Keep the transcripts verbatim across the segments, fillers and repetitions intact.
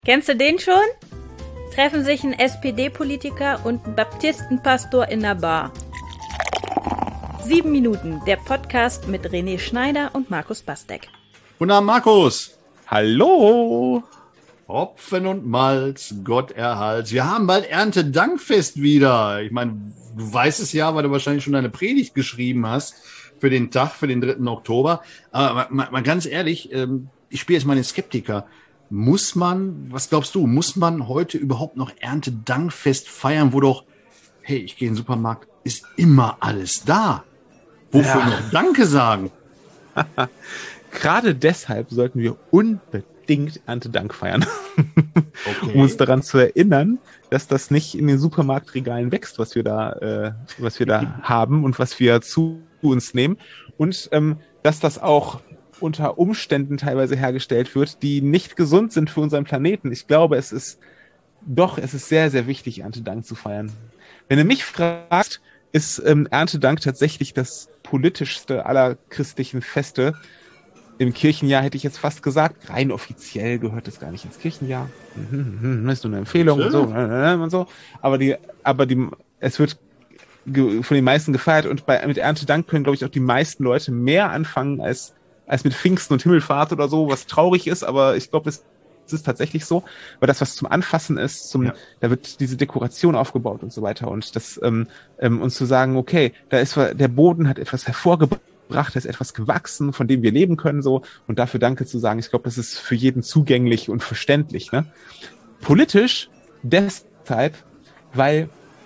Kennst du den schon? Treffen sich ein S P D-Politiker und ein Baptistenpastor in der Bar. Sieben Minuten, der Podcast mit René Schneider und Markus Bastek. Guten Abend, Markus. Hallo. Hopfen und Malz, Gott erhalts. Wir haben bald Erntedankfest wieder. Ich meine, du weißt es ja, weil du wahrscheinlich schon deine Predigt geschrieben hast für den Tag, für den dritten Oktober. Aber mal, mal ganz ehrlich, ich spiele jetzt mal den Skeptiker. Muss man, was glaubst du, muss man heute überhaupt noch Erntedankfest feiern, wo doch, hey, ich gehe in den Supermarkt, ist immer alles da. Wofür Ja. noch Danke sagen? Gerade deshalb sollten wir unbedingt Erntedank feiern. Okay. Um uns daran zu erinnern, dass das nicht in den Supermarktregalen wächst, was wir da, äh, was wir da haben und was wir zu uns nehmen. Und ähm, dass das auch unter Umständen teilweise hergestellt wird, die nicht gesund sind für unseren Planeten. Ich glaube, es ist doch, es ist sehr, sehr wichtig, Erntedank zu feiern. Wenn du mich fragst, ist ähm, Erntedank tatsächlich das politischste aller christlichen Feste. Im Kirchenjahr hätte ich jetzt fast gesagt, rein offiziell gehört es gar nicht ins Kirchenjahr. Mhm, ist nur eine Empfehlung und so, und so. Aber die, aber die, es wird ge- von den meisten gefeiert und bei, mit Erntedank können, glaube ich, auch die meisten Leute mehr anfangen als als mit Pfingsten und Himmelfahrt oder so, was traurig ist, aber ich glaube, es, es ist tatsächlich so, weil das, was zum Anfassen ist, zum, ja. Da wird diese Dekoration aufgebaut und so weiter und das, ähm, ähm, uns zu sagen, okay, da ist, der Boden hat etwas hervorgebracht, da ist etwas gewachsen, von dem wir leben können, so, und dafür Danke zu sagen, ich glaube, das ist für jeden zugänglich und verständlich, ne? Politisch deshalb, weil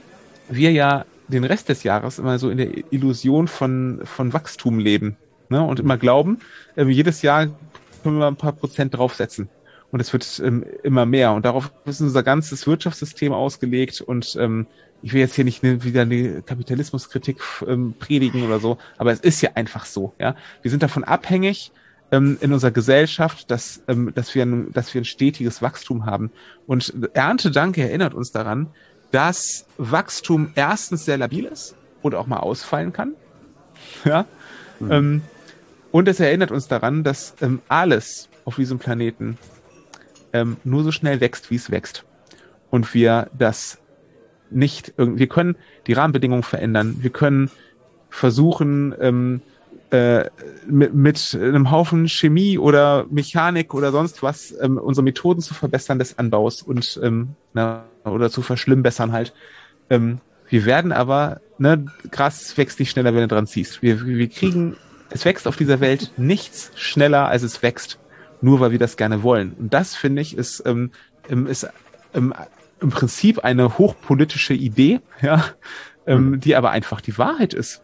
wir ja den Rest des Jahres immer so in der Illusion von, von Wachstum leben. Ne, und immer glauben, äh, jedes Jahr können wir ein paar Prozent draufsetzen. Und es wird ähm, immer mehr. Und darauf ist unser ganzes Wirtschaftssystem ausgelegt. Und ähm, ich will jetzt hier nicht ne, wieder eine Kapitalismuskritik ähm, predigen oder so, aber es ist ja einfach so. Ja, wir sind davon abhängig ähm, in unserer Gesellschaft, dass, ähm, dass, wir ein, dass wir ein stetiges Wachstum haben. Und Erntedank erinnert uns daran, dass Wachstum erstens sehr labil ist oder auch mal ausfallen kann. Ja. Mhm. Ähm, Und es erinnert uns daran, dass ähm, alles auf diesem Planeten ähm, nur so schnell wächst, wie es wächst. Und wir das nicht, wir können die Rahmenbedingungen verändern. Wir können versuchen, ähm, äh, mit, mit einem Haufen Chemie oder Mechanik oder sonst was ähm, unsere Methoden zu verbessern des Anbaus und ähm, na, oder zu verschlimmbessern halt. Ähm, wir werden aber, ne, Gras wächst nicht schneller, wenn du dran ziehst. Wir, wir kriegen Es wächst auf dieser Welt nichts schneller, als es wächst, nur weil wir das gerne wollen. Und das, finde ich, ist, ähm, ist ähm, im Prinzip eine hochpolitische Idee, ja, ähm, mhm. die aber einfach die Wahrheit ist.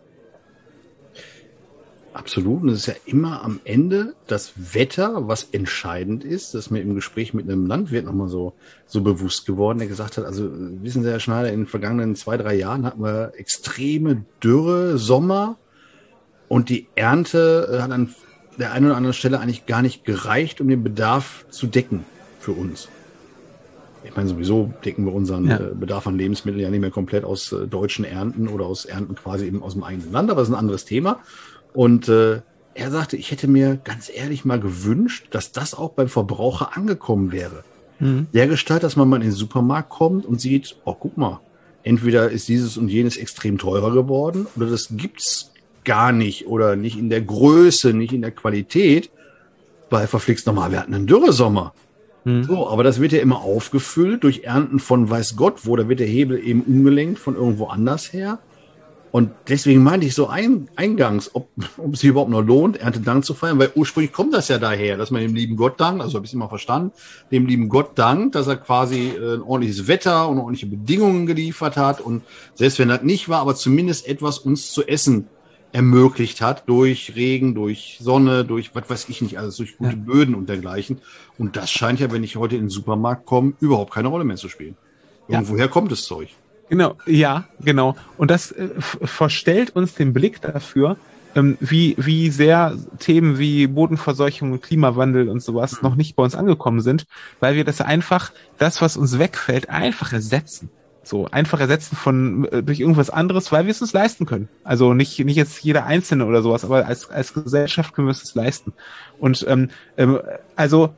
Absolut. Und es ist ja immer am Ende das Wetter, was entscheidend ist. Das ist mir im Gespräch mit einem Landwirt nochmal so, so bewusst geworden, der gesagt hat, also wissen Sie, Herr Schneider, in den vergangenen zwei, drei Jahren hatten wir extreme Dürre, Sommer. Und die Ernte hat an der einen oder anderen Stelle eigentlich gar nicht gereicht, um den Bedarf zu decken für uns. Ich meine, sowieso decken wir unseren ja. Bedarf an Lebensmitteln ja nicht mehr komplett aus deutschen Ernten oder aus Ernten quasi eben aus dem eigenen Land, aber das ist ein anderes Thema. Und äh, er sagte, ich hätte mir ganz ehrlich mal gewünscht, dass das auch beim Verbraucher angekommen wäre. Mhm. Dergestalt, dass man mal in den Supermarkt kommt und sieht, oh, guck mal, entweder ist dieses und jenes extrem teurer geworden oder das gibt's gar nicht oder nicht in der Größe, nicht in der Qualität, weil verflixt nochmal, wir hatten einen Dürresommer. Hm. So, aber das wird ja immer aufgefüllt durch Ernten von weiß Gott wo, da wird der Hebel eben umgelenkt von irgendwo anders her. Und deswegen meinte ich so ein, eingangs, ob, ob es sich überhaupt noch lohnt, Erntedank zu feiern, weil ursprünglich kommt das ja daher, dass man dem lieben Gott dankt, also habe ich es immer verstanden, dem lieben Gott dankt, dass er quasi äh, ein ordentliches Wetter und ordentliche Bedingungen geliefert hat und selbst wenn das nicht war, aber zumindest etwas uns zu essen ermöglicht hat, durch Regen, durch Sonne, durch was weiß ich nicht, alles durch gute ja. Böden und dergleichen. Und das scheint ja, wenn ich heute in den Supermarkt komme, überhaupt keine Rolle mehr zu spielen. Irgendwoher ja. kommt das Zeug? Genau, ja, genau. Und das äh, f- verstellt uns den Blick dafür, ähm, wie wie sehr Themen wie Bodenverseuchung und Klimawandel und sowas mhm. noch nicht bei uns angekommen sind, weil wir das einfach, das, was uns wegfällt, einfach ersetzen. So einfach ersetzen von äh, durch irgendwas anderes, weil wir es uns leisten können. Also nicht nicht jetzt jeder Einzelne oder sowas, aber als als Gesellschaft können wir es uns leisten. Und ähm, ähm, also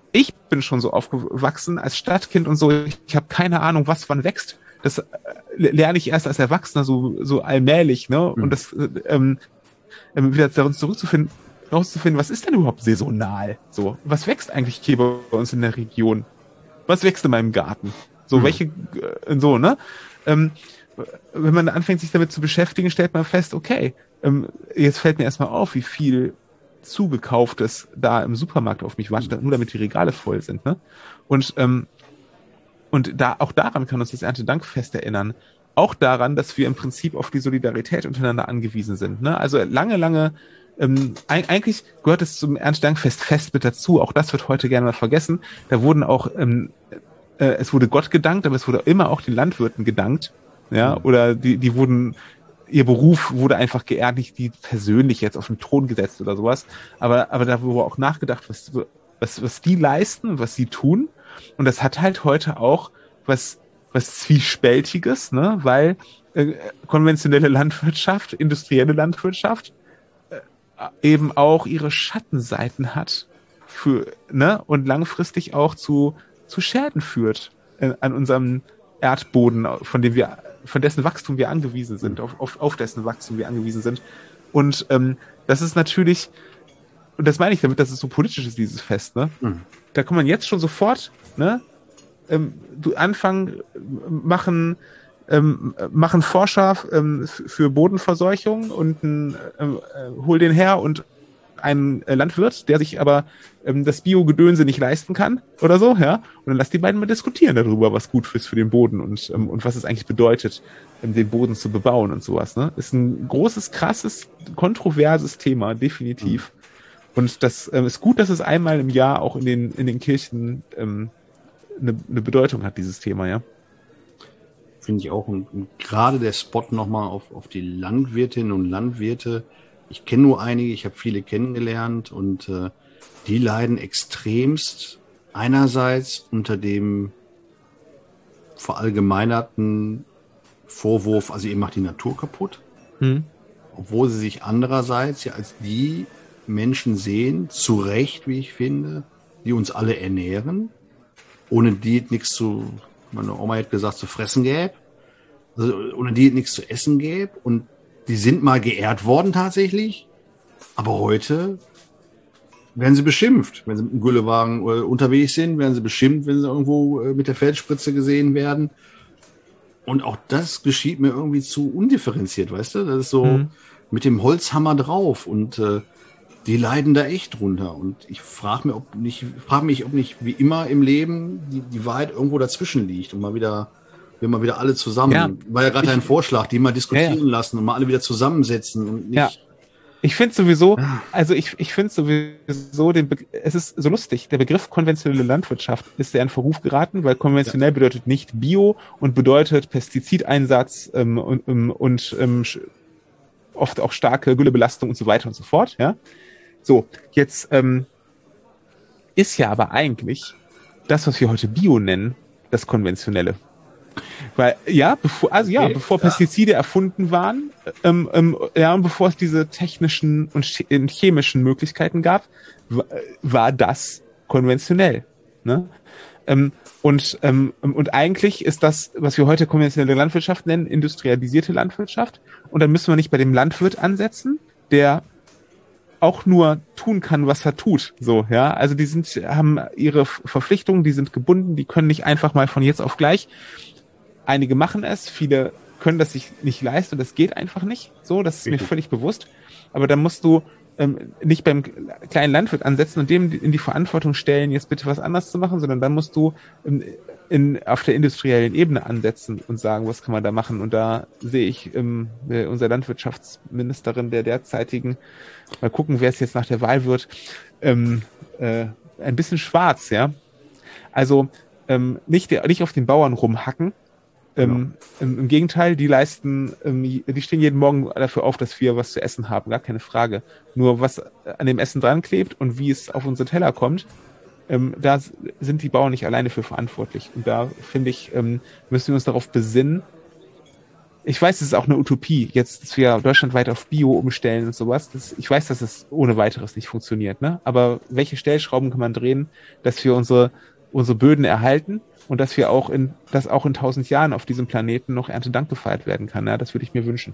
ich bin schon so aufgewachsen als Stadtkind und so, ich, ich habe keine Ahnung, was wann wächst. Das äh, lerne ich erst als Erwachsener so so allmählich, ne? Mhm. Und das ähm, wieder darin zurückzufinden, rauszufinden, was ist denn überhaupt saisonal? So, was wächst eigentlich hier bei uns in der Region? Was wächst in meinem Garten? So, mhm. welche, äh, so, ne? Ähm, wenn man anfängt, sich damit zu beschäftigen, stellt man fest, okay, ähm, jetzt fällt mir erstmal auf, wie viel Zugekauftes da im Supermarkt auf mich wartet, nur damit die Regale voll sind, ne? Und, ähm, und da, auch daran kann uns das Erntedankfest erinnern. Auch daran, dass wir im Prinzip auf die Solidarität untereinander angewiesen sind, ne? Also lange, lange, ähm, eigentlich gehört es zum Erntedankfest fest mit dazu. Auch das wird heute gerne mal vergessen. Da wurden auch, ähm, äh, es wurde Gott gedankt, aber es wurde immer auch den Landwirten gedankt, ja? Mhm. Oder die, die wurden, ihr Beruf wurde einfach geehrt, nicht die persönlich jetzt auf den Thron gesetzt oder sowas. Aber, aber da wurde auch nachgedacht, was, was, was die leisten, was sie tun. Und das hat halt heute auch was, was Zwiespältiges, ne, weil äh, konventionelle Landwirtschaft, industrielle Landwirtschaft äh, eben auch ihre Schattenseiten hat für, ne, und langfristig auch zu, zu Schäden führt äh, an unserem Erdboden, von dem wir, von dessen Wachstum wir angewiesen sind, auf, auf, auf dessen Wachstum wir angewiesen sind. Und ähm, das ist natürlich, und das meine ich damit, dass es so politisch ist, dieses Fest, ne? Mhm. Da kann man jetzt schon sofort, ne, ähm, du anfangen, machen, ähm, machen Forscher ähm, für Bodenverseuchung und ein, ähm, äh, hol den her und einen äh, Landwirt, der sich aber ähm, das Bio-Gedönse nicht leisten kann oder so, ja, und dann lass die beiden mal diskutieren darüber, was gut ist für den Boden und ähm, und was es eigentlich bedeutet, ähm, den Boden zu bebauen und sowas, ne? Ist ein großes, krasses, kontroverses Thema, definitiv. Mhm. Und das ähm, ist gut, dass es einmal im Jahr auch in den in den Kirchen ähm, eine, eine Bedeutung hat, dieses Thema, ja. Finde ich auch. Und, und gerade der Spot nochmal auf, auf die Landwirtinnen und Landwirte. Ich kenne nur einige, ich habe viele kennengelernt und äh, die leiden extremst einerseits unter dem verallgemeinerten Vorwurf, also ihr macht die Natur kaputt, hm. obwohl sie sich andererseits ja als die Menschen sehen, zu Recht, wie ich finde, die uns alle ernähren, ohne die nichts zu, meine Oma hat gesagt, zu fressen gäbe, also ohne die nichts zu essen gäbe, und die sind mal geehrt worden tatsächlich, aber heute werden sie beschimpft. Wenn sie mit dem Güllewagen unterwegs sind, werden sie beschimpft, wenn sie irgendwo mit der Feldspritze gesehen werden. Und auch das geschieht mir irgendwie zu undifferenziert, weißt du? Das ist so mhm. mit dem Holzhammer drauf, und äh, die leiden da echt drunter. Und ich frage mich, ob nicht, frage mich, ob nicht wie immer im Leben die, die Wahrheit irgendwo dazwischen liegt und mal wieder wir mal wieder alle zusammen, ja, war ja gerade ein Vorschlag, die mal diskutieren ja, ja. lassen und mal alle wieder zusammensetzen und nicht. Ja. Ich finde sowieso, also ich, ich finde sowieso, den Be- es ist so lustig, der Begriff konventionelle Landwirtschaft ist ja in Verruf geraten, weil konventionell ja. bedeutet nicht Bio und bedeutet Pestizideinsatz ähm, und, ähm, und ähm, oft auch starke Güllebelastung und so weiter und so fort. Ja, so, jetzt ähm, ist ja aber eigentlich das, was wir heute Bio nennen, das Konventionelle. Weil, ja, bevor, also ja, okay, bevor Pestizide ja. erfunden waren, ähm, ähm, ja, und bevor es diese technischen und chemischen Möglichkeiten gab, war, war das konventionell, ne? Ähm, und, ähm, und eigentlich ist das, was wir heute konventionelle Landwirtschaft nennen, industrialisierte Landwirtschaft. Und dann müssen wir nicht bei dem Landwirt ansetzen, der auch nur tun kann, was er tut, so, ja. Also die sind, haben ihre Verpflichtungen, die sind gebunden, die können nicht einfach mal von jetzt auf gleich. Einige machen es, viele können das sich nicht leisten und das geht einfach nicht. So, das ist Richtig. mir völlig bewusst. Aber dann musst du ähm, nicht beim kleinen Landwirt ansetzen und dem in die Verantwortung stellen, jetzt bitte was anderes zu machen, sondern dann musst du in, in, auf der industriellen Ebene ansetzen und sagen, was kann man da machen. Und da sehe ich ähm, unsere Landwirtschaftsministerin der derzeitigen, mal gucken, wer es jetzt nach der Wahl wird, ähm, äh, ein bisschen schwarz, ja. Also ähm, nicht, nicht auf den Bauern rumhacken. Ähm, genau. im, Im Gegenteil, die leisten, ähm, die stehen jeden Morgen dafür auf, dass wir was zu essen haben, gar keine Frage. Nur was an dem Essen dran klebt und wie es auf unsere Teller kommt, ähm, da sind die Bauern nicht alleine für verantwortlich. Und da, finde ich, ähm, müssen wir uns darauf besinnen, ich weiß, es ist auch eine Utopie, jetzt, dass wir deutschlandweit auf Bio umstellen und sowas. Das, ich weiß, dass es ohne weiteres nicht funktioniert, ne? Aber welche Stellschrauben kann man drehen, dass wir unsere, unsere Böden erhalten und dass wir auch in, dass auch in tausend Jahren auf diesem Planeten noch Erntedank gefeiert werden kann, ja? Das würde ich mir wünschen.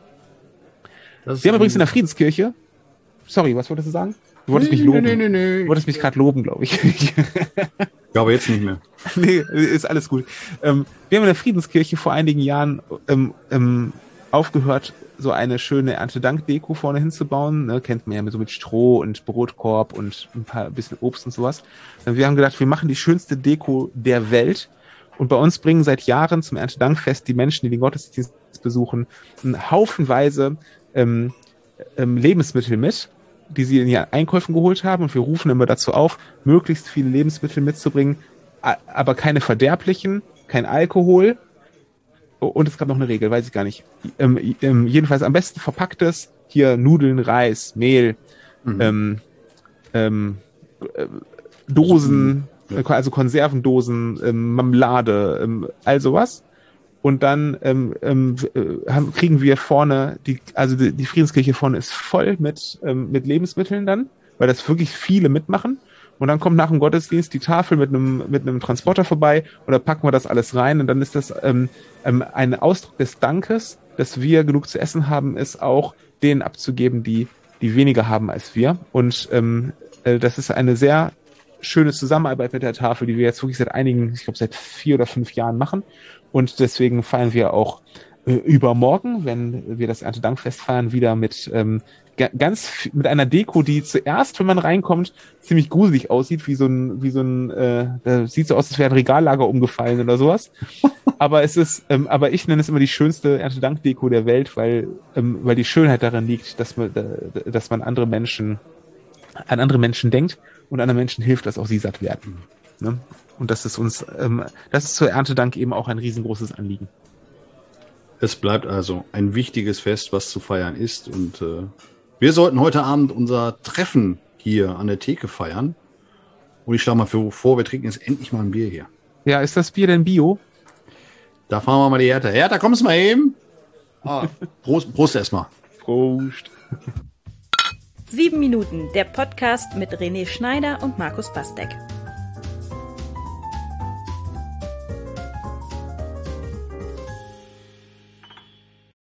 Wir haben übrigens in der Friedenskirche, sorry, was wolltest du sagen? Du wolltest nee, mich loben. Nee, nee, nee. Du wolltest mich gerade loben, glaube ich. Ja, aber jetzt nicht mehr. Nee, ist alles gut. Ähm, wir haben in der Friedenskirche vor einigen Jahren ähm, ähm, aufgehört, so eine schöne Erntedank-Deko vorne hinzubauen. Ne, kennt man ja so mit Stroh und Brotkorb und ein paar ein bisschen Obst und sowas. Und wir haben gedacht, wir machen die schönste Deko der Welt. Und bei uns bringen seit Jahren zum Erntedankfest die Menschen, die den Gottesdienst besuchen, haufenweise ähm, ähm, Lebensmittel mit, die sie in ihren Einkäufen geholt haben, und wir rufen immer dazu auf, möglichst viele Lebensmittel mitzubringen, aber keine verderblichen, kein Alkohol, und es gab noch eine Regel, weiß ich gar nicht. Ähm, ähm, jedenfalls am besten verpacktes, hier Nudeln, Reis, Mehl, mhm. ähm, ähm, äh, Dosen, ja. also Konservendosen, ähm, Marmelade, ähm, all sowas. Und dann ähm, ähm, haben, kriegen wir vorne, die, also die, die Friedenskirche vorne ist voll mit, ähm, mit Lebensmitteln dann, weil das wirklich viele mitmachen. Und dann kommt nach dem Gottesdienst die Tafel mit einem mit einem Transporter vorbei, und da packen wir das alles rein. Und dann ist das ähm, ähm, ein Ausdruck des Dankes, dass wir genug zu essen haben, ist auch denen abzugeben, die die weniger haben als wir. Und ähm, äh, das ist eine sehr schöne Zusammenarbeit mit der Tafel, die wir jetzt wirklich seit einigen, ich glaube seit vier oder fünf Jahren machen. Und deswegen feiern wir auch äh, übermorgen, wenn wir das Erntedankfest feiern, wieder mit ähm, g- ganz mit einer Deko, die zuerst, wenn man reinkommt, ziemlich gruselig aussieht, wie so ein, wie so ein, äh, da sieht so aus, als wäre ein Regallager umgefallen oder sowas. Aber es ist, ähm, aber ich nenne es immer die schönste Erntedankdeko der Welt, weil, ähm, weil die Schönheit darin liegt, dass man, äh, dass man andere Menschen, an andere Menschen denkt und anderen Menschen hilft, dass auch sie satt werden. Ne? Und das ist uns, ähm, das ist zur Erntedank eben auch ein riesengroßes Anliegen. Es bleibt also ein wichtiges Fest, was zu feiern ist. Und äh, wir sollten heute Abend unser Treffen hier an der Theke feiern. Und ich schlage mal vor, wir trinken jetzt endlich mal ein Bier hier. Ja, ist das Bier denn Bio? Da fahren wir mal die Hertha. Hertha, kommst du mal eben? Ah, Prost, Prost erstmal. Prost. Sieben Minuten, der Podcast mit René Schneider und Markus Bastek.